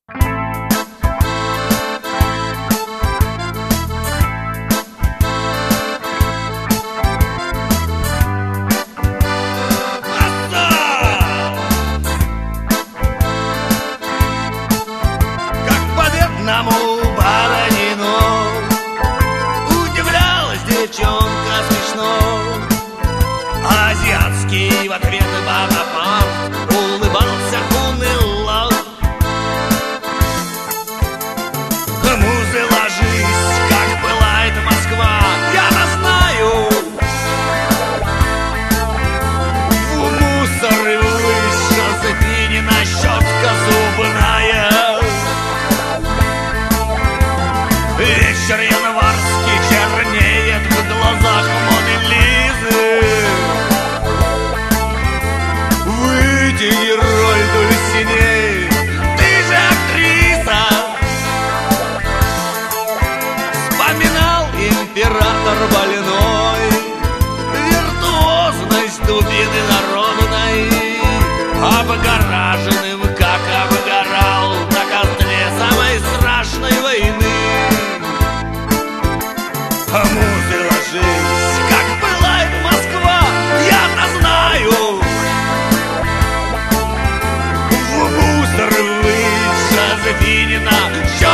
Баранину удивлялась девчонка смешно. Азиатский в ответ Бонапарт улыбался уныло. Музы, ложись, как пылает Москва, я-то знаю. В мусор выше Жозефинина щетка зубная. Вечер январский чернеет в глазах Моны Лизы. Вытяни роль Дульсиней, ты же актриса. Вспоминал император больной виртуозность дубины народной, обгораженным, как обгорал на костре самой страшной войны. Музы, ложись, как пылает Москва, я-то знаю. В мусор вышла Жозефинина